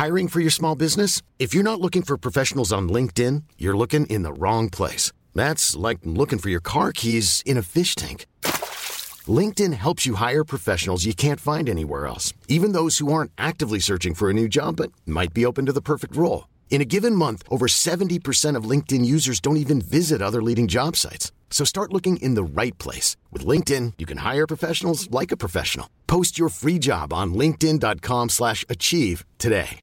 Hiring for your small business? If you're not looking for professionals on LinkedIn, you're looking in the wrong place. That's like looking for your car keys in a fish tank. LinkedIn helps you hire professionals you can't find anywhere else, even those who aren't actively searching for a new job but might be open to the perfect role. In a given month, over 70% of LinkedIn users don't even visit other leading job sites. So start looking in the right place. With LinkedIn, you can hire professionals like a professional. Post your free job on linkedin.com/achieve today.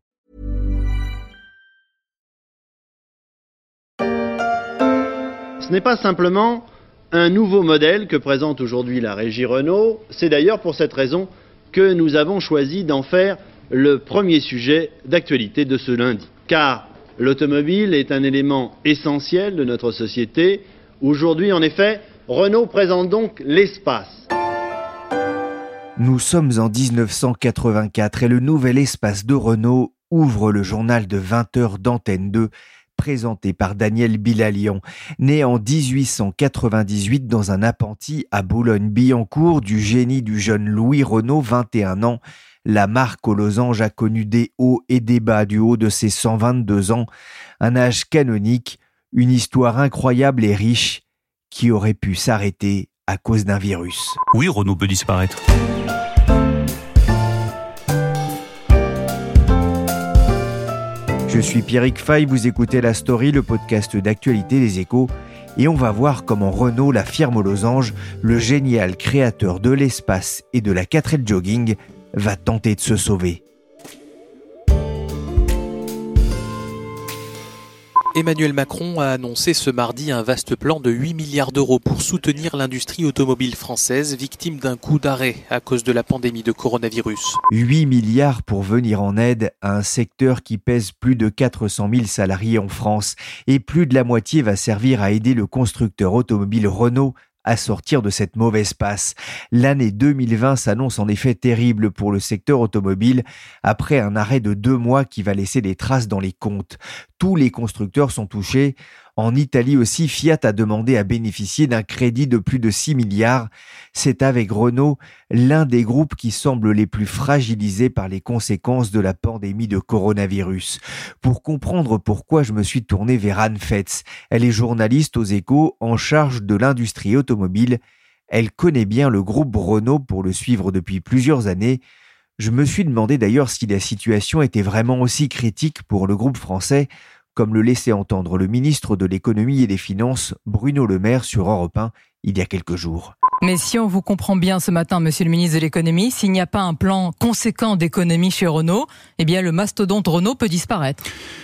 Ce n'est pas simplement un nouveau modèle que présente aujourd'hui la régie Renault. C'est d'ailleurs pour cette raison que nous avons choisi d'en faire le premier sujet d'actualité de ce lundi. Car l'automobile est un élément essentiel de notre société. Aujourd'hui, en effet, Renault présente donc l'espace. Nous sommes en 1984 et le nouvel espace de Renault ouvre le journal de 20h d'Antenne 2, présenté par Daniel Bilalian, né en 1898 dans un appentis à Boulogne-Billancourt du génie du jeune Louis Renault, 21 ans. La marque aux losanges a connu des hauts et des bas du haut de ses 122 ans, un âge canonique, une histoire incroyable et riche qui aurait pu s'arrêter à cause d'un virus. Oui, Renault peut disparaître. Je suis Pierrick Fay, vous écoutez La Story, le podcast d'actualité des Échos, et on va voir comment Renault, la firme aux losanges, le génial créateur de l'espace et de la 4L jogging, va tenter de se sauver. Emmanuel Macron a annoncé ce mardi un vaste plan de 8 milliards d'euros pour soutenir l'industrie automobile française, victime d'un coup d'arrêt à cause de la pandémie de coronavirus. 8 milliards pour venir en aide à un secteur qui pèse plus de 400 000 salariés en France, et plus de la moitié va servir à aider le constructeur automobile Renault à sortir de cette mauvaise passe. L'année 2020 s'annonce en effet terrible pour le secteur automobile, après un arrêt de 2 mois qui va laisser des traces dans les comptes. Tous les constructeurs sont touchés. En Italie aussi, Fiat a demandé à bénéficier d'un crédit de plus de 6 milliards. C'est avec Renault l'un des groupes qui semble les plus fragilisés par les conséquences de la pandémie de coronavirus. Pour comprendre pourquoi, je me suis tourné vers Anne Fetz. Elle est journaliste aux Échos en charge de l'industrie automobile. Elle connaît bien le groupe Renault pour le suivre depuis plusieurs années. Je me suis demandé d'ailleurs si la situation était vraiment aussi critique pour le groupe français, comme le laissait entendre le ministre de l'Économie et des Finances, Bruno Le Maire, sur Europe 1, il y a quelques jours. Mais si on vous comprend bien ce matin, monsieur le ministre de l'Économie, s'il n'y a pas un plan conséquent d'économie chez Renault, eh bien le mastodonte Renault peut disparaître.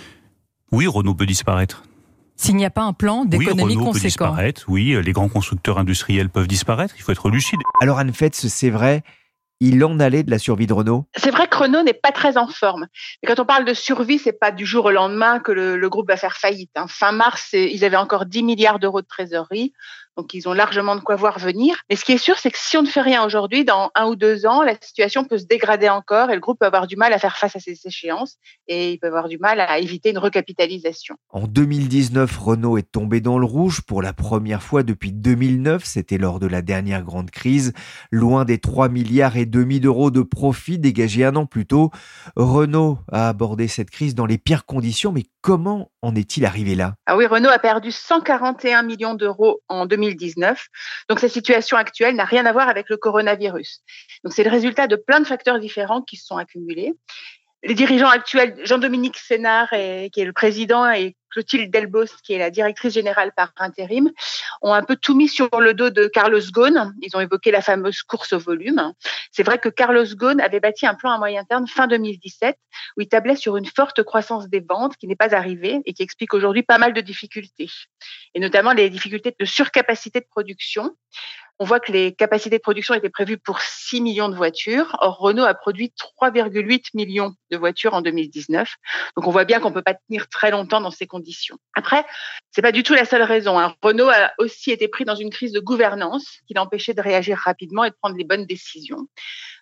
Oui, Renault peut disparaître. S'il n'y a pas un plan d'économie Renault conséquent. peut disparaître, oui, les grands constructeurs industriels peuvent disparaître, il faut être lucide. Alors Anne Fetz, c'est vrai, il en allait de la survie de Renault ? C'est vrai que Renault n'est pas très en forme. Mais quand on parle de survie, c'est pas du jour au lendemain que le groupe va faire faillite. Fin mars, ils avaient encore 10 milliards d'euros de trésorerie. Donc, ils ont largement de quoi voir venir. Mais ce qui est sûr, c'est que si on ne fait rien aujourd'hui, dans 1 ou 2 ans, la situation peut se dégrader encore et le groupe peut avoir du mal à faire face à ces échéances et il peut avoir du mal à éviter une recapitalisation. En 2019, Renault est tombé dans le rouge pour la première fois depuis 2009. C'était lors de la dernière grande crise. Loin des 3,5 milliards d'euros de profit dégagés 1 an plus tôt, Renault a abordé cette crise dans les pires conditions. Mais comment en est-il arrivé là ? Ah oui, Renault a perdu 141 millions d'euros en 2019. Donc, sa situation actuelle n'a rien à voir avec le coronavirus. Donc, c'est le résultat de plein de facteurs différents qui se sont accumulés. Les dirigeants actuels, Jean-Dominique Sénard, qui est le président, et Clotilde Delbos, qui est la directrice générale par intérim, ont un peu tout mis sur le dos de Carlos Ghosn. Ils ont évoqué la fameuse course au volume. C'est vrai que Carlos Ghosn avait bâti un plan à moyen terme fin 2017 où il tablait sur une forte croissance des ventes qui n'est pas arrivée et qui explique aujourd'hui pas mal de difficultés. Et notamment les difficultés de surcapacité de production. On voit que les capacités de production étaient prévues pour 6 millions de voitures. Or, Renault a produit 3,8 millions de voitures en 2019. Donc, on voit bien qu'on ne peut pas tenir très longtemps dans ces conditions. Après, c'est pas du tout la seule raison. Renault a aussi été pris dans une crise de gouvernance qui l'empêchait de réagir rapidement et de prendre les bonnes décisions.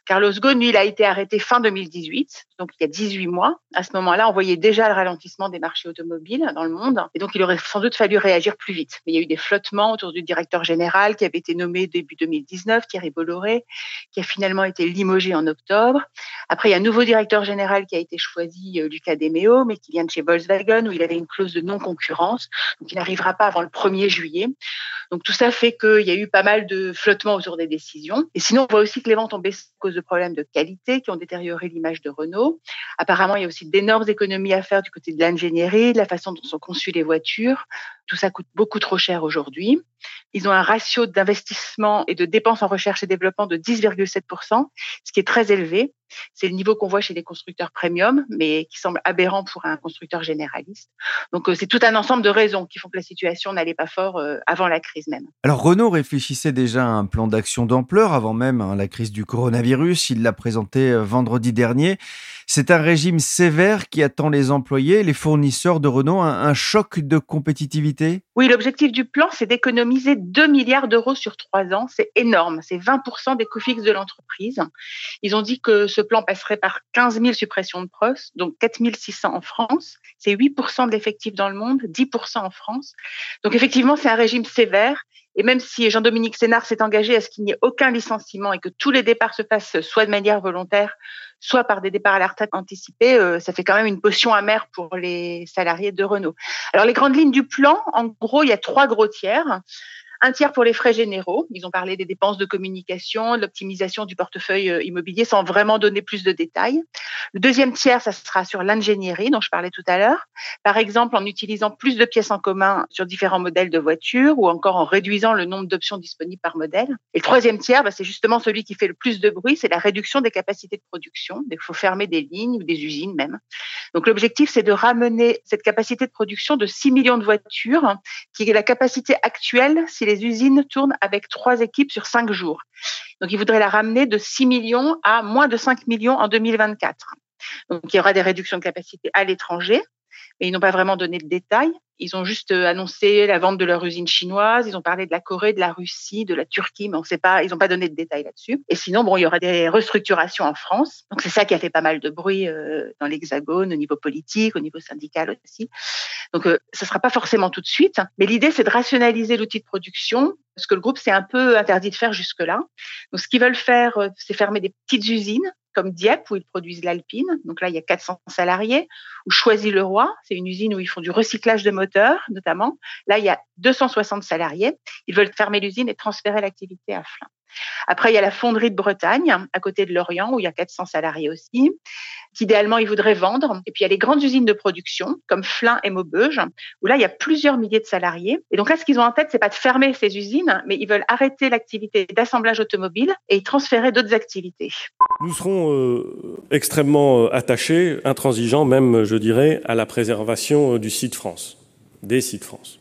Carlos Ghosn, lui, il a été arrêté fin 2018, donc il y a 18 mois. À ce moment-là, on voyait déjà le ralentissement des marchés automobiles dans le monde. Et donc, il aurait sans doute fallu réagir plus vite. Mais il y a eu des flottements autour du directeur général qui avait été nommé début 2019, Thierry Bolloré, qui a finalement été limogé en octobre. Après, il y a un nouveau directeur général qui a été choisi, Luca De Meo, mais qui vient de chez Volkswagen, où il avait une clause de non-concurrence. Donc, il n'arrivera pas avant le 1er juillet. Donc, tout ça fait qu'il y a eu pas mal de flottements autour des décisions. Et sinon, on voit aussi que les ventes ont baissé à cause de problèmes de qualité qui ont détérioré l'image de Renault. Apparemment, il y a aussi d'énormes économies à faire du côté de l'ingénierie, de la façon dont sont conçues les voitures. Tout ça coûte beaucoup trop cher aujourd'hui. Ils ont un ratio d'investissement et de dépenses en recherche et développement de 10,7%, ce qui est très élevé. C'est le niveau qu'on voit chez les constructeurs premium, mais qui semble aberrant pour un constructeur généraliste. Donc, c'est tout un ensemble de raisons qui font que la situation n'allait pas fort avant la crise même. Alors Renault réfléchissait déjà à un plan d'action d'ampleur avant même la crise du coronavirus. Il l'a présenté vendredi dernier. C'est un régime sévère qui attend les employés, les fournisseurs de Renault, un choc de compétitivité. Oui, l'objectif du plan, c'est d'économiser 2 milliards d'euros sur 3 ans. C'est énorme, c'est 20% des coûts fixes de l'entreprise. Ils ont dit que ce plan passerait par 15 000 suppressions de postes, donc 4 600 en France. C'est 8% de l'effectif dans le monde, 10% en France. Donc effectivement, c'est un régime sévère. Et même si Jean-Dominique Sénard s'est engagé à ce qu'il n'y ait aucun licenciement et que tous les départs se fassent soit de manière volontaire, soit par des départs à la retraite anticipés, ça fait quand même une potion amère pour les salariés de Renault. Alors les grandes lignes du plan, en gros, il y a 3 gros tiers. Un tiers pour les frais généraux. Ils ont parlé des dépenses de communication, de l'optimisation du portefeuille immobilier sans vraiment donner plus de détails. Le deuxième tiers, ça sera sur l'ingénierie dont je parlais tout à l'heure. Par exemple, en utilisant plus de pièces en commun sur différents modèles de voitures ou encore en réduisant le nombre d'options disponibles par modèle. Et le troisième tiers, c'est justement celui qui fait le plus de bruit, c'est la réduction des capacités de production. Il faut fermer des lignes ou des usines même. Donc l'objectif, c'est de ramener cette capacité de production de 6 millions de voitures, qui est la capacité actuelle si les usines tournent avec 3 équipes sur 5 jours. Donc, ils voudraient la ramener de 6 millions à moins de 5 millions en 2024. Donc, il y aura des réductions de capacité à l'étranger, mais ils n'ont pas vraiment donné de détails. Ils ont juste annoncé la vente de leur usine chinoise. Ils ont parlé de la Corée, de la Russie, de la Turquie, mais on sait pas, ils n'ont pas donné de détails là-dessus. Et sinon, il y aura des restructurations en France. Donc, c'est ça qui a fait pas mal de bruit dans l'Hexagone, au niveau politique, au niveau syndical aussi. Donc, ce sera pas forcément tout de suite. Mais l'idée, c'est de rationaliser l'outil de production, ce que le groupe s'est un peu interdit de faire jusque-là. Donc, ce qu'ils veulent faire, c'est fermer des petites usines, comme Dieppe, où ils produisent l'Alpine. Donc là, il y a 400 salariés. Ou Choisy-le-Roi, c'est une usine où ils font du recyclage de moteurs, notamment. Là, il y a 260 salariés. Ils veulent fermer l'usine et transférer l'activité à Flins. Après, il y a la fonderie de Bretagne, à côté de Lorient, où il y a 400 salariés aussi, qu'idéalement, ils voudraient vendre. Et puis, il y a les grandes usines de production, comme Flins et Maubeuge, où là, il y a plusieurs milliers de salariés. Et donc là, ce qu'ils ont en tête, c'est pas de fermer ces usines, mais ils veulent arrêter l'activité d'assemblage automobile et y transférer d'autres activités. Nous serons extrêmement attachés, intransigeants même, je dirais, à la préservation du site France, des sites France.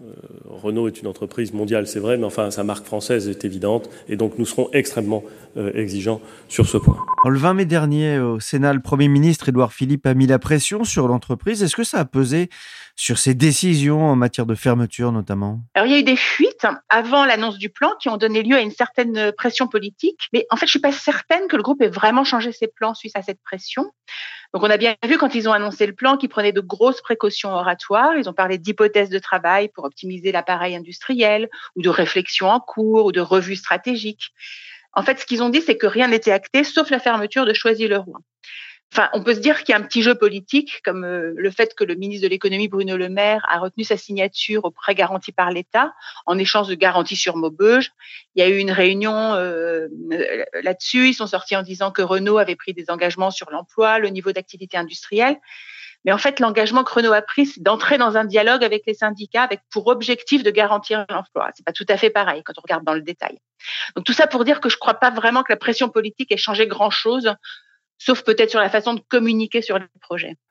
Renault est une entreprise mondiale, c'est vrai, mais enfin, sa marque française est évidente, et donc nous serons extrêmement exigeants sur ce point. Le 20 mai dernier, au Sénat, le Premier ministre Édouard Philippe a mis la pression sur l'entreprise. Est-ce que ça a pesé sur ses décisions en matière de fermeture notamment ? Alors, il y a eu des fuites avant l'annonce du plan qui ont donné lieu à une certaine pression politique, mais en fait, je suis pas certaine que le groupe ait vraiment changé ses plans suite à cette pression. Donc, on a bien vu quand ils ont annoncé le plan qu'ils prenaient de grosses précautions oratoires. Ils ont parlé d'hypothèses de travail pour optimiser l'appareil industriel ou de réflexion en cours ou de revues stratégiques. En fait, ce qu'ils ont dit, c'est que rien n'était acté sauf la fermeture de Choisy-le-Roi. Enfin, on peut se dire qu'il y a un petit jeu politique, comme le fait que le ministre de l'économie, Bruno Le Maire, a retenu sa signature au prêt garanti par l'État en échange de garanties sur Maubeuge. Il y a eu une réunion là-dessus. Ils sont sortis en disant que Renault avait pris des engagements sur l'emploi, le niveau d'activité industrielle. Mais en fait, l'engagement que Renault a pris, c'est d'entrer dans un dialogue avec les syndicats avec pour objectif de garantir l'emploi. C'est pas tout à fait pareil quand on regarde dans le détail. Donc tout ça pour dire que je crois pas vraiment que la pression politique ait changé grand-chose, sauf peut-être sur la façon de communiquer sur les projets.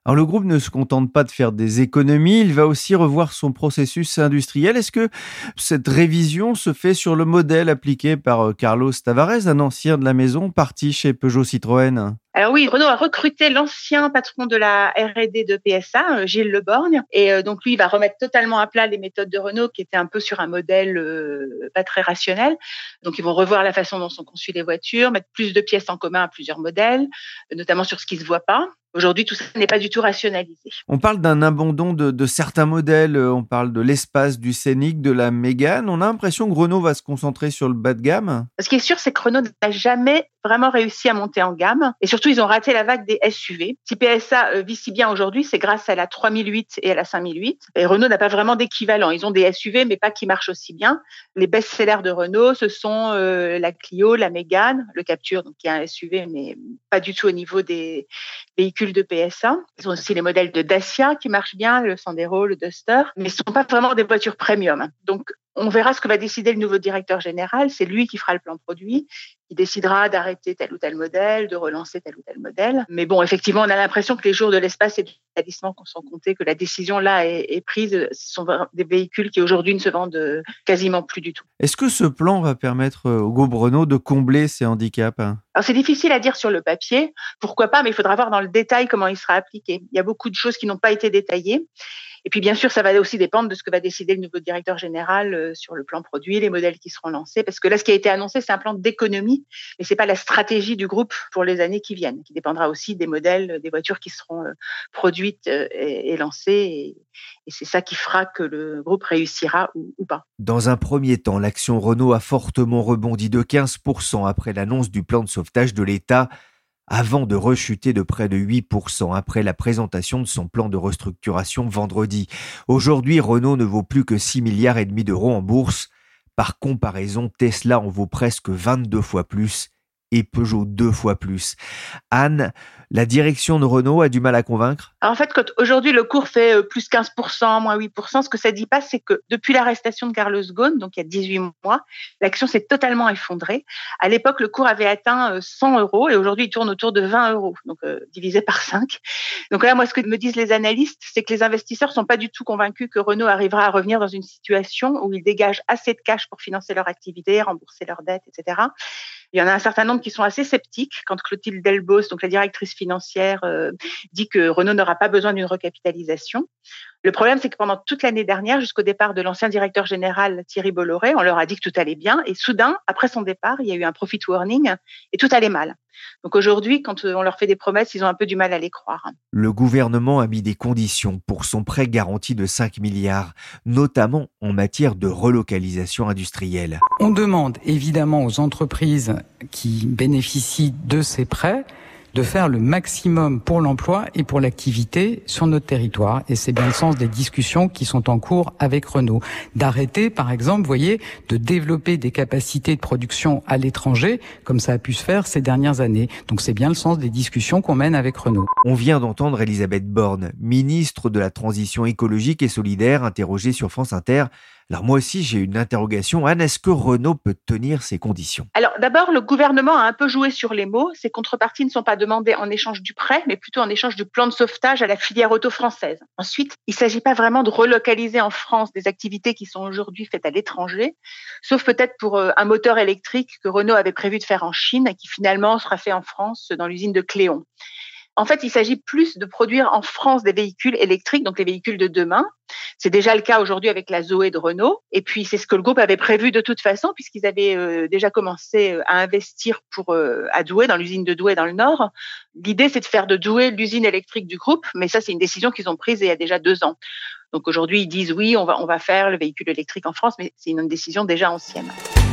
Alors le groupe ne se contente pas de faire des économies, il va aussi revoir son processus industriel. Est-ce que cette révision se fait sur le modèle appliqué par Carlos Tavares, un ancien de la maison parti chez Peugeot Citroën ? Alors oui, Renault a recruté l'ancien patron de la R&D de PSA, Gilles Le Borgne, et donc lui, il va remettre totalement à plat les méthodes de Renault qui étaient un peu sur un modèle pas très rationnel. Donc ils vont revoir la façon dont sont conçues les voitures, mettre plus de pièces en commun à plusieurs modèles, notamment sur ce qui se voit pas. Aujourd'hui, tout ça n'est pas du tout rationalisé. On parle d'un abandon de certains modèles, on parle de l'Espace, du Scénic, de la Mégane. On a l'impression que Renault va se concentrer sur le bas de gamme. Ce qui est sûr, c'est que Renault n'a jamais vraiment réussi à monter en gamme. Et surtout, ils ont raté la vague des SUV. Si PSA vit si bien aujourd'hui, c'est grâce à la 3008 et à la 5008. Et Renault n'a pas vraiment d'équivalent. Ils ont des SUV, mais pas qui marchent aussi bien. Les best-sellers de Renault, ce sont la Clio, la Mégane, le Captur, donc qui est un SUV, mais pas du tout au niveau des véhicules de PSA. Ils ont aussi les modèles de Dacia qui marchent bien, le Sandero, le Duster, mais ce ne sont pas vraiment des voitures premium. Donc, on verra ce que va décider le nouveau directeur général. C'est lui qui fera le plan produit. Il décidera d'arrêter tel ou tel modèle, de relancer tel ou tel modèle. Mais bon, effectivement, on a l'impression que les jours de l'espace et du verdissement sont comptés, que la décision là est prise. Ce sont des véhicules qui aujourd'hui ne se vendent quasiment plus du tout. Est-ce que ce plan va permettre au groupe Renault de combler ces handicaps ? Alors c'est difficile à dire sur le papier. Pourquoi pas, mais il faudra voir dans le détail comment il sera appliqué. Il y a beaucoup de choses qui n'ont pas été détaillées. Et puis, bien sûr, ça va aussi dépendre de ce que va décider le nouveau directeur général sur le plan produit, les modèles qui seront lancés. Parce que là, ce qui a été annoncé, c'est un plan d'économie, mais c'est pas la stratégie du groupe pour les années qui viennent, qui dépendra aussi des modèles, des voitures qui seront produites et lancées. Et c'est ça qui fera que le groupe réussira ou pas. Dans un premier temps, l'action Renault a fortement rebondi de 15% après l'annonce du plan de sauvetage de l'État, avant de rechuter de près de 8% après la présentation de son plan de restructuration vendredi. Aujourd'hui, Renault ne vaut plus que 6,5 milliards d'euros en bourse. Par comparaison, Tesla en vaut presque 22 fois plus et Peugeot 2 fois plus. Anne, la direction de Renault a du mal à convaincre ? Alors en fait, quand aujourd'hui le cours fait plus 15%, moins 8%, ce que ça dit pas, c'est que depuis l'arrestation de Carlos Ghosn, donc il y a 18 mois, l'action s'est totalement effondrée. À l'époque, le cours avait atteint 100 € et aujourd'hui, il tourne autour de 20 €, donc divisé par 5. Donc là, moi, ce que me disent les analystes, c'est que les investisseurs sont pas du tout convaincus que Renault arrivera à revenir dans une situation où ils dégagent assez de cash pour financer leur activité, rembourser leurs dettes, etc. Il y en a un certain nombre qui sont assez sceptiques quand Clotilde Delbos, donc la directrice financière, dit que Renault n'aura pas besoin d'une recapitalisation. Le problème, c'est que pendant toute l'année dernière, jusqu'au départ de l'ancien directeur général Thierry Bolloré, on leur a dit que tout allait bien. Et soudain, après son départ, il y a eu un profit warning et tout allait mal. Donc aujourd'hui, quand on leur fait des promesses, ils ont un peu du mal à les croire. Le gouvernement a mis des conditions pour son prêt garanti de 5 milliards, notamment en matière de relocalisation industrielle. On demande évidemment aux entreprises qui bénéficient de ces prêts de faire le maximum pour l'emploi et pour l'activité sur notre territoire. Et c'est bien le sens des discussions qui sont en cours avec Renault. D'arrêter, par exemple, vous voyez, de développer des capacités de production à l'étranger, comme ça a pu se faire ces dernières années. Donc c'est bien le sens des discussions qu'on mène avec Renault. On vient d'entendre Elisabeth Borne, ministre de la Transition écologique et solidaire, interrogée sur France Inter. Alors moi aussi, j'ai une interrogation. Anne, est-ce que Renault peut tenir ces conditions ? Alors d'abord, le gouvernement a un peu joué sur les mots. Ces contreparties ne sont pas demandées en échange du prêt, mais plutôt en échange du plan de sauvetage à la filière auto française. Ensuite, il ne s'agit pas vraiment de relocaliser en France des activités qui sont aujourd'hui faites à l'étranger, sauf peut-être pour un moteur électrique que Renault avait prévu de faire en Chine et qui finalement sera fait en France dans l'usine de Cléon. En fait, il s'agit plus de produire en France des véhicules électriques, donc les véhicules de demain. C'est déjà le cas aujourd'hui avec la Zoé de Renault. Et puis, c'est ce que le groupe avait prévu de toute façon, puisqu'ils avaient déjà commencé à investir à Douai, dans l'usine de Douai dans le Nord. L'idée, c'est de faire de Douai l'usine électrique du groupe, mais ça, c'est une décision qu'ils ont prise il y a déjà 2 ans. Donc aujourd'hui, ils disent oui, on va faire le véhicule électrique en France, mais c'est une décision déjà ancienne.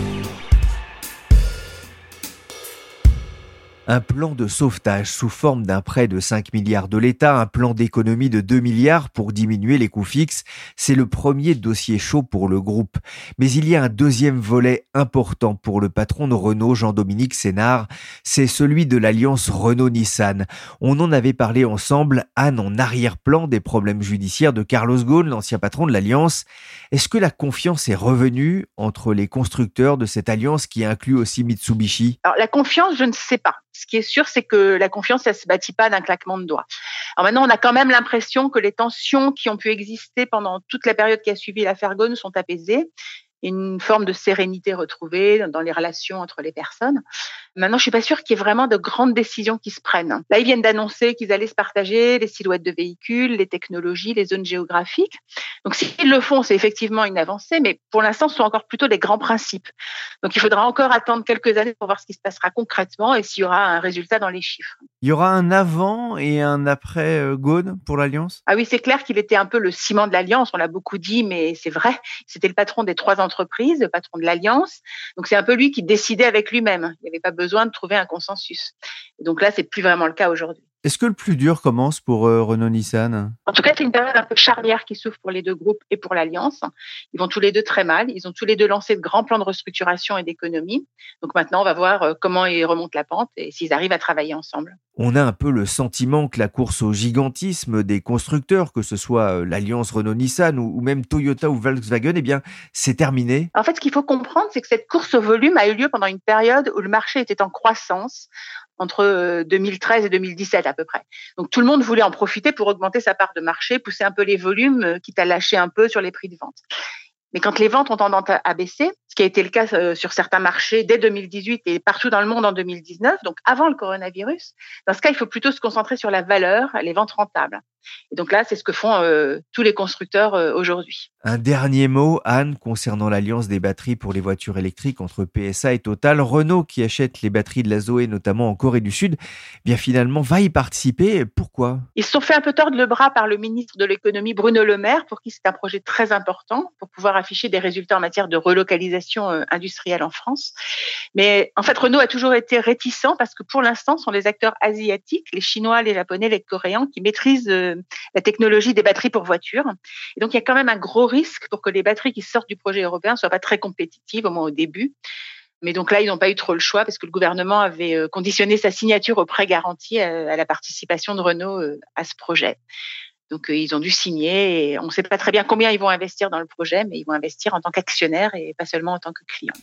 Un plan de sauvetage sous forme d'un prêt de 5 milliards de l'État, un plan d'économie de 2 milliards pour diminuer les coûts fixes, c'est le premier dossier chaud pour le groupe. Mais il y a un deuxième volet important pour le patron de Renault, Jean-Dominique Sénard, c'est celui de l'alliance Renault-Nissan. On en avait parlé ensemble, Anne, en arrière-plan des problèmes judiciaires de Carlos Ghosn, l'ancien patron de l'alliance. Est-ce que la confiance est revenue entre les constructeurs de cette alliance qui inclut aussi Mitsubishi ? Alors la confiance, je ne sais pas. Ce qui est sûr, c'est que la confiance, elle se bâtit pas d'un claquement de doigts. Alors maintenant, on a quand même l'impression que les tensions qui ont pu exister pendant toute la période qui a suivi l'affaire Ghosn sont apaisées. Une forme de sérénité retrouvée dans les relations entre les personnes. Maintenant, je suis pas sûre qu'il y ait vraiment de grandes décisions qui se prennent. Là, ils viennent d'annoncer qu'ils allaient se partager les silhouettes de véhicules, les technologies, les zones géographiques. Donc, s'ils le font, c'est effectivement une avancée, mais pour l'instant, ce sont encore plutôt des grands principes. Donc, il faudra encore attendre quelques années pour voir ce qui se passera concrètement et s'il y aura un résultat dans les chiffres. Il y aura un avant et un après Ghosn pour l'Alliance ? Ah oui, c'est clair qu'il était un peu le ciment de l'Alliance, on l'a beaucoup dit, mais c'est vrai. C'était le patron des 3 entreprises, le patron de l'Alliance. Donc, c'est un peu lui qui décidait avec lui-même. Il n'y avait pas besoin de trouver un consensus. Et donc là, c'est plus vraiment le cas aujourd'hui. Est-ce que le plus dur commence pour Renault-Nissan ? En tout cas, c'est une période un peu charnière qui s'ouvre pour les deux groupes et pour l'Alliance. Ils vont tous les deux très mal. Ils ont tous les deux lancé de grands plans de restructuration et d'économie. Donc maintenant, on va voir comment ils remontent la pente et s'ils arrivent à travailler ensemble. On a un peu le sentiment que la course au gigantisme des constructeurs, que ce soit l'Alliance Renault-Nissan ou même Toyota ou Volkswagen, eh bien, c'est terminé. En fait, ce qu'il faut comprendre, c'est que cette course au volume a eu lieu pendant une période où le marché était en croissance, entre 2013 et 2017 à peu près. Donc tout le monde voulait en profiter pour augmenter sa part de marché, pousser un peu les volumes, quitte à lâcher un peu sur les prix de vente. Mais quand les ventes ont tendance à baisser, ce qui a été le cas sur certains marchés dès 2018 et partout dans le monde en 2019, donc avant le coronavirus, dans ce cas, il faut plutôt se concentrer sur la valeur, les ventes rentables. Et donc là, c'est ce que font tous les constructeurs aujourd'hui. Un dernier mot, Anne, concernant l'alliance des batteries pour les voitures électriques entre PSA et Total. Renault, qui achète les batteries de la Zoé, notamment en Corée du Sud, bien finalement va y participer. Pourquoi ? Ils se sont fait un peu tordre le bras par le ministre de l'économie Bruno Le Maire, pour qui c'est un projet très important pour pouvoir afficher des résultats en matière de relocalisation industrielle en France. Mais en fait, Renault a toujours été réticent parce que pour l'instant, ce sont les acteurs asiatiques, les Chinois, les Japonais, les Coréens, qui maîtrisent la technologie des batteries pour voitures. Et donc, il y a quand même un gros risque pour que les batteries qui sortent du projet européen soient pas très compétitives, au moins au début. Mais donc là, ils n'ont pas eu trop le choix parce que le gouvernement avait conditionné sa signature au prêt garanti à la participation de Renault à ce projet. Donc, ils ont dû signer et on ne sait pas très bien combien ils vont investir dans le projet, mais ils vont investir en tant qu'actionnaires et pas seulement en tant que clients.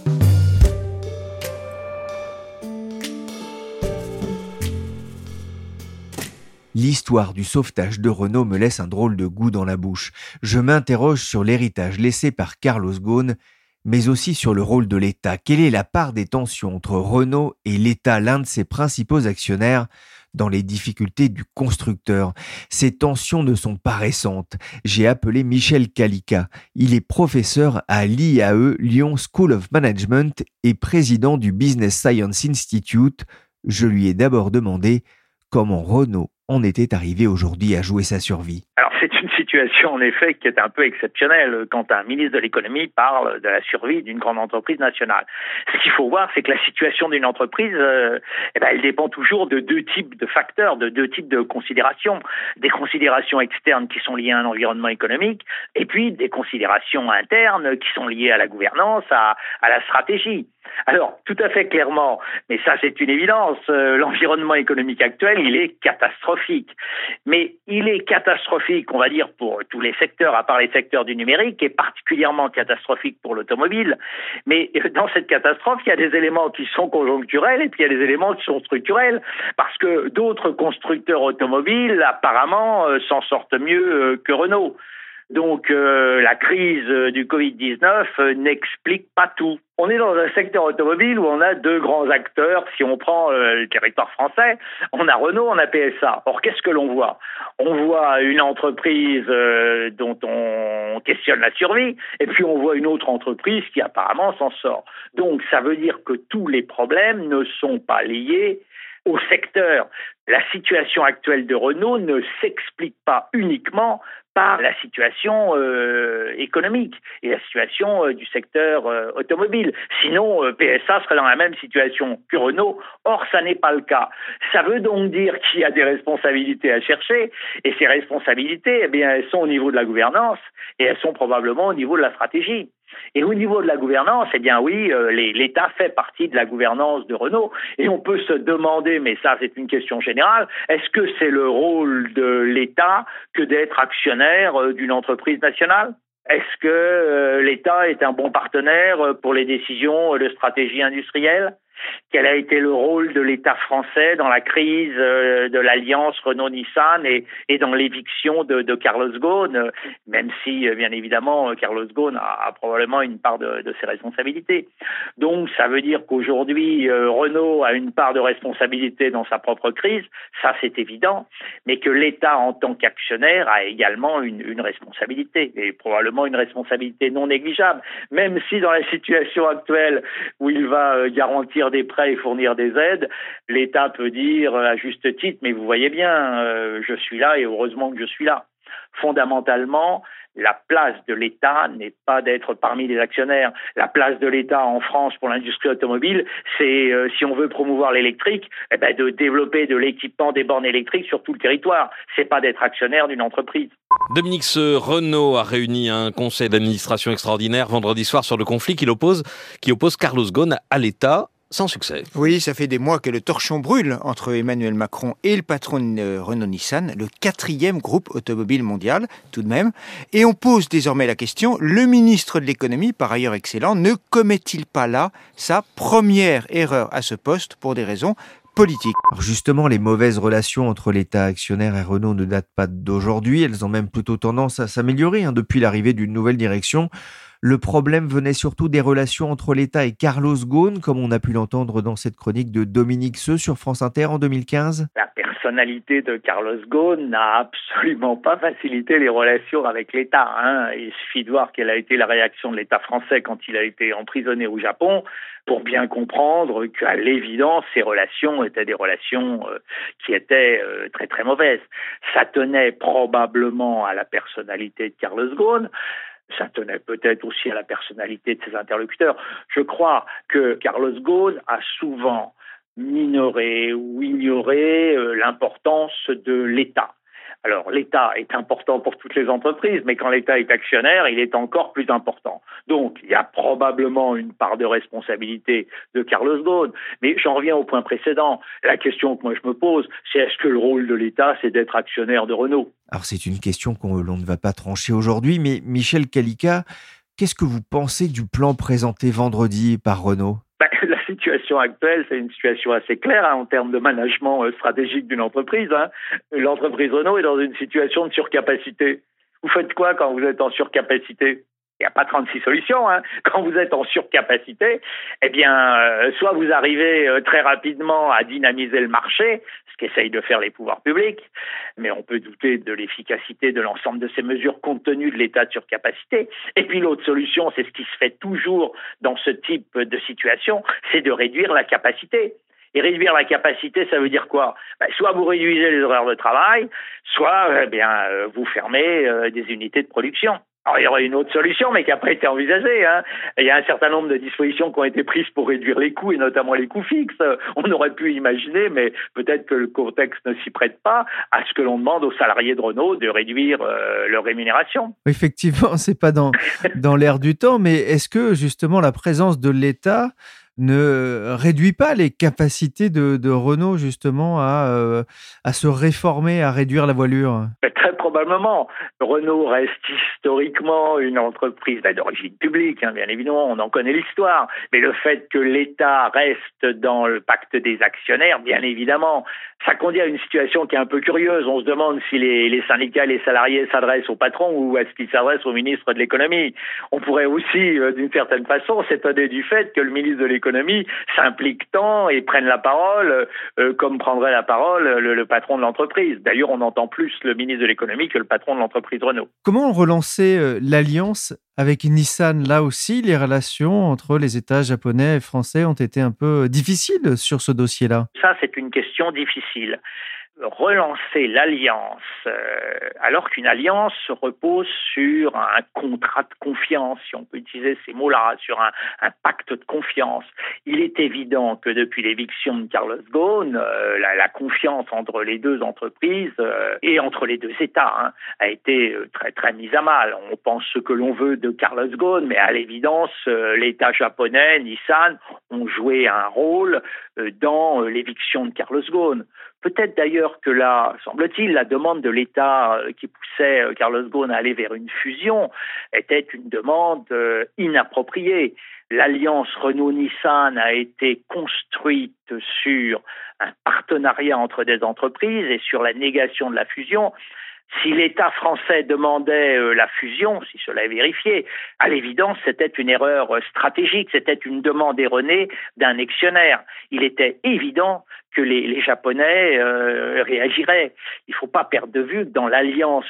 L'histoire du sauvetage de Renault me laisse un drôle de goût dans la bouche. Je m'interroge sur l'héritage laissé par Carlos Ghosn, mais aussi sur le rôle de l'État. Quelle est la part des tensions entre Renault et l'État, l'un de ses principaux actionnaires, dans les difficultés du constructeur? Ces tensions ne sont pas récentes. J'ai appelé Michel Calica. Il est professeur à l'IAE, Lyon School of Management, et président du Business Science Institute. Je lui ai d'abord demandé comment Renault en était arrivé aujourd'hui à jouer sa survie. Alors c'est une situation en effet qui est un peu exceptionnelle quand un ministre de l'économie parle de la survie d'une grande entreprise nationale. Ce qu'il faut voir, c'est que la situation d'une entreprise, elle dépend toujours de deux types de facteurs, de deux types de considérations. Des considérations externes qui sont liées à un environnement économique et puis des considérations internes qui sont liées à la gouvernance, à la stratégie. Alors, tout à fait clairement, mais ça c'est une évidence, l'environnement économique actuel, il est catastrophique. Mais il est catastrophique, on va dire, pour tous les secteurs, à part les secteurs du numérique, et particulièrement catastrophique pour l'automobile. Mais dans cette catastrophe, il y a des éléments qui sont conjoncturels et puis il y a des éléments qui sont structurels, parce que d'autres constructeurs automobiles, apparemment, s'en sortent mieux que Renault. Donc la crise du Covid-19 n'explique pas tout. On est dans un secteur automobile où on a deux grands acteurs. Si on prend le territoire français, on a Renault, on a PSA. Or, qu'est-ce que l'on voit ? On voit une entreprise dont on questionne la survie, et puis on voit une autre entreprise qui apparemment s'en sort. Donc ça veut dire que tous les problèmes ne sont pas liés au secteur. La situation actuelle de Renault ne s'explique pas uniquement par la situation économique et la situation du secteur automobile. Sinon, PSA serait dans la même situation que Renault. Or, ça n'est pas le cas. Ça veut donc dire qu'il y a des responsabilités à chercher, et ces responsabilités, elles sont au niveau de la gouvernance et elles sont probablement au niveau de la stratégie. Et au niveau de la gouvernance, oui, l'État fait partie de la gouvernance de Renault. Et on peut se demander, mais ça c'est une question générale, est-ce que c'est le rôle de l'État que d'être actionnaire d'une entreprise nationale ? Est-ce que l'État est un bon partenaire pour les décisions de stratégie industrielle ? Quel a été le rôle de l'État français dans la crise de l'alliance Renault-Nissan et dans l'éviction de Carlos Ghosn, même si, bien évidemment, Carlos Ghosn a probablement une part de ses responsabilités. Donc, ça veut dire qu'aujourd'hui, Renault a une part de responsabilité dans sa propre crise, ça c'est évident, mais que l'État, en tant qu'actionnaire, a également une responsabilité, et probablement une responsabilité non négligeable, même si dans la situation actuelle où il va garantir des prêts et fournir des aides, l'État peut dire à juste titre, mais vous voyez bien, je suis là et heureusement que je suis là. Fondamentalement, la place de l'État n'est pas d'être parmi les actionnaires. La place de l'État en France pour l'industrie automobile, c'est, si on veut promouvoir l'électrique, de développer de l'équipement des bornes électriques sur tout le territoire. C'est pas d'être actionnaire d'une entreprise. Dominique, Renault a réuni un conseil d'administration extraordinaire vendredi soir sur le conflit qui oppose Carlos Ghosn à l'État. Sans succès. Oui, ça fait des mois que le torchon brûle entre Emmanuel Macron et le patron de Renault-Nissan, le 4e groupe automobile mondial, tout de même. Et on pose désormais la question, le ministre de l'économie, par ailleurs excellent, ne commet-il pas là sa première erreur à ce poste pour des raisons politiques? Alors justement, les mauvaises relations entre l'État actionnaire et Renault ne datent pas d'aujourd'hui. Elles ont même plutôt tendance à s'améliorer depuis l'arrivée d'une nouvelle direction. Le problème venait surtout des relations entre l'État et Carlos Ghosn, comme on a pu l'entendre dans cette chronique de Dominique Seux sur France Inter en 2015. La personnalité de Carlos Ghosn n'a absolument pas facilité les relations avec l'État. Il suffit de voir quelle a été la réaction de l'État français quand il a été emprisonné au Japon pour bien comprendre qu'à l'évidence, ces relations étaient des relations qui étaient très très mauvaises. Ça tenait probablement à la personnalité de Carlos Ghosn. Ça tenait peut-être aussi à la personnalité de ses interlocuteurs. Je crois que Carlos Ghosn a souvent minoré ou ignoré l'importance de l'État. Alors, l'État est important pour toutes les entreprises, mais quand l'État est actionnaire, il est encore plus important. Donc, il y a probablement une part de responsabilité de Carlos Ghosn. Mais j'en reviens au point précédent. La question que moi je me pose, c'est est-ce que le rôle de l'État, c'est d'être actionnaire de Renault ? Alors, c'est une question l'on ne va pas trancher aujourd'hui, mais Michel Calica, qu'est-ce que vous pensez du plan présenté vendredi par Renault ? La situation actuelle, c'est une situation assez claire en termes de management stratégique d'une entreprise. L'entreprise Renault est dans une situation de surcapacité. Vous faites quoi quand vous êtes en surcapacité ? Il n'y a pas 36 solutions. Quand vous êtes en surcapacité, soit vous arrivez très rapidement à dynamiser le marché, ce qu'essayent de faire les pouvoirs publics, mais on peut douter de l'efficacité de l'ensemble de ces mesures compte tenu de l'état de surcapacité. Et puis l'autre solution, c'est ce qui se fait toujours dans ce type de situation, c'est de réduire la capacité. Et réduire la capacité, ça veut dire quoi ? Soit vous réduisez les horaires de travail, soit vous fermez des unités de production. Alors, il y aurait une autre solution, mais qui n'a pas été envisagée. Il y a un certain nombre de dispositions qui ont été prises pour réduire les coûts, et notamment les coûts fixes. On aurait pu imaginer, mais peut-être que le contexte ne s'y prête pas, à ce que l'on demande aux salariés de Renault de réduire leur rémunération. Effectivement, c'est pas dans l'air du temps, mais est-ce que justement la présence de l'État ne réduit pas les capacités de Renault justement à se réformer, à réduire la voilure ? Très probablement. Renault reste historiquement une entreprise d'origine publique, bien évidemment, on en connaît l'histoire. Mais le fait que l'État reste dans le pacte des actionnaires, bien évidemment, ça conduit à une situation qui est un peu curieuse. On se demande si les syndicats et les salariés s'adressent au patron ou est-ce qu'ils s'adressent au ministre de l'économie. On pourrait aussi, d'une certaine façon, s'étonner du fait que le ministre de l'économie s'implique tant et prenne la parole comme prendrait la parole le patron de l'entreprise. D'ailleurs, on entend plus le ministre de l'économie que le patron de l'entreprise Renault. Comment relancer l'alliance avec Nissan? Là aussi, les relations entre les États japonais et français ont été un peu difficiles sur ce dossier-là. Ça, c'est une question difficile. Relancer l'alliance, alors qu'une alliance repose sur un contrat de confiance, si on peut utiliser ces mots-là, sur un pacte de confiance. Il est évident que depuis l'éviction de Carlos Ghosn, la confiance entre les deux entreprises et entre les deux États a été très très mise à mal. On pense ce que l'on veut de Carlos Ghosn, mais à l'évidence, l'État japonais, Nissan, ont joué un rôle dans l'éviction de Carlos Ghosn. Peut-être d'ailleurs que là, semble-t-il, la demande de l'État qui poussait Carlos Ghosn à aller vers une fusion était une demande inappropriée. L'alliance Renault-Nissan a été construite sur un partenariat entre des entreprises et sur la négation de la fusion. Si l'État français demandait la fusion, si cela est vérifié, à l'évidence, c'était une erreur stratégique, c'était une demande erronée d'un actionnaire. Il était évident que les Japonais réagiraient. Il ne faut pas perdre de vue que dans l'alliance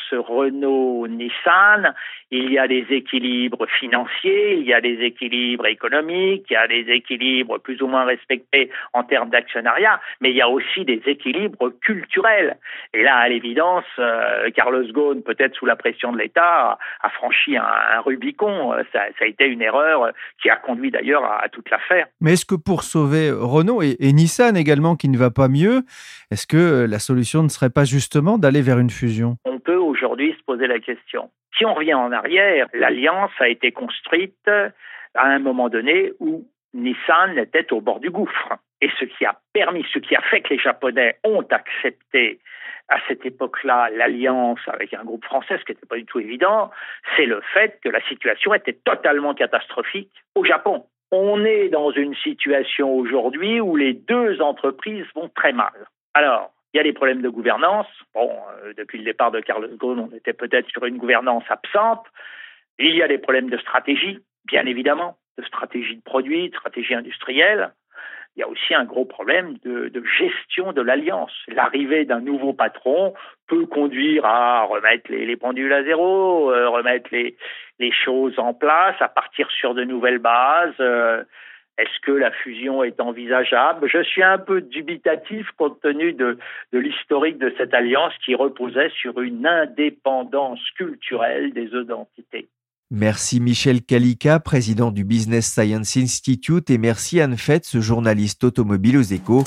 Renault-Nissan, il y a des équilibres financiers, il y a des équilibres économiques, il y a des équilibres plus ou moins respectés en termes d'actionnariat, mais il y a aussi des équilibres culturels. Et là, à l'évidence, Carlos Ghosn, peut-être sous la pression de l'État, a franchi un Rubicon. Ça a été une erreur qui a conduit d'ailleurs à toute l'affaire. Mais est-ce que pour sauver Renault et Nissan également, qui ne va pas mieux, est-ce que la solution ne serait pas justement d'aller vers une fusion ? On peut aujourd'hui se poser la question. Si on revient en arrière, l'alliance a été construite à un moment donné où Nissan était au bord du gouffre. Et ce qui a fait que les Japonais ont accepté à cette époque-là l'alliance avec un groupe français, ce qui n'était pas du tout évident, c'est le fait que la situation était totalement catastrophique au Japon. On est dans une situation aujourd'hui où les deux entreprises vont très mal. Alors, il y a des problèmes de gouvernance. Depuis le départ de Carlos Ghosn, on était peut-être sur une gouvernance absente. Il y a des problèmes de stratégie, bien évidemment, de stratégie de produits, de stratégie industrielle. Il y a aussi un gros problème de gestion de l'alliance. L'arrivée d'un nouveau patron peut conduire à remettre les pendules à zéro, remettre les choses en place, à partir sur de nouvelles bases. Est-ce que la fusion est envisageable ? Je suis un peu dubitatif compte tenu de l'historique de cette alliance qui reposait sur une indépendance culturelle des deux entités. Merci Michel Kalika, président du Business Science Institute, et merci Anne Fetz, journaliste automobile aux Échos.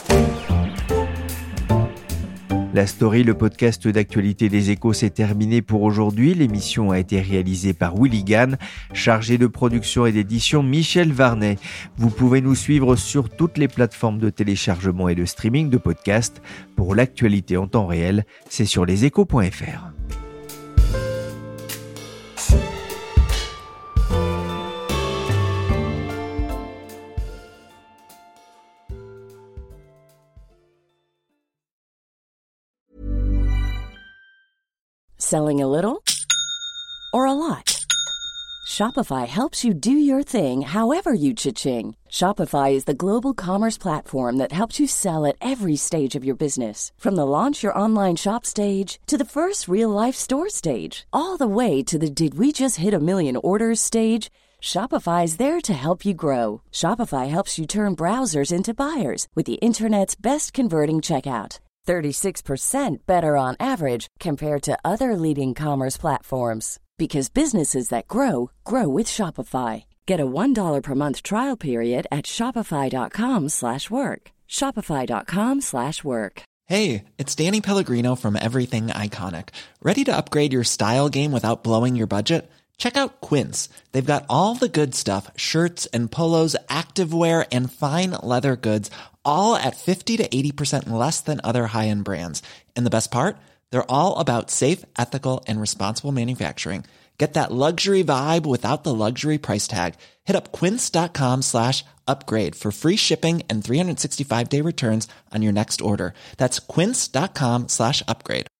La Story, le podcast d'actualité des Échos, s'est terminé pour aujourd'hui. L'émission a été réalisée par Willy Gann, chargé de production et d'édition Michel Varnet. Vous pouvez nous suivre sur toutes les plateformes de téléchargement et de streaming de podcasts. Pour l'actualité en temps réel, c'est sur leséchos.fr. Selling a little or a lot? Shopify helps you do your thing however you cha-ching. Shopify is the global commerce platform that helps you sell at every stage of your business. From the launch your online shop stage to the first real-life store stage, all the way to the did we just hit a million orders stage. Shopify is there to help you grow. Shopify helps you turn browsers into buyers with the internet's best converting checkout. 36% better on average compared to other leading commerce platforms. Because businesses that grow, grow with Shopify. Get a $1 per month trial period at shopify.com/work. Shopify.com/work. Hey, it's Danny Pellegrino from Everything Iconic. Ready to upgrade your style game without blowing your budget? Check out Quince. They've got all the good stuff, shirts and polos, activewear, and fine leather goods, all at 50 to 80% less than other high-end brands. And the best part? They're all about safe, ethical, and responsible manufacturing. Get that luxury vibe without the luxury price tag. Hit up quince.com/upgrade for free shipping and 365-day returns on your next order. That's quince.com/upgrade.